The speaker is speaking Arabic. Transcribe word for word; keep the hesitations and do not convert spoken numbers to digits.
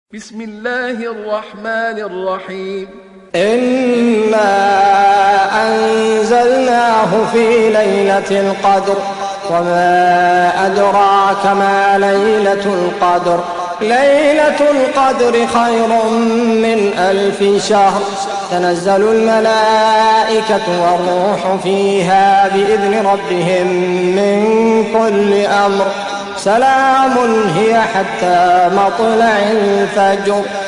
بسم الله الرحمن الرحيم إنا أنزلناه في ليلة القدر وما أدراك ما ليلة القدر ليلة القدر خير من ألف شهر تنزل الملائكة والروح فيها بإذن ربهم من كل أمر سلام هي حتى مطلع الفجر.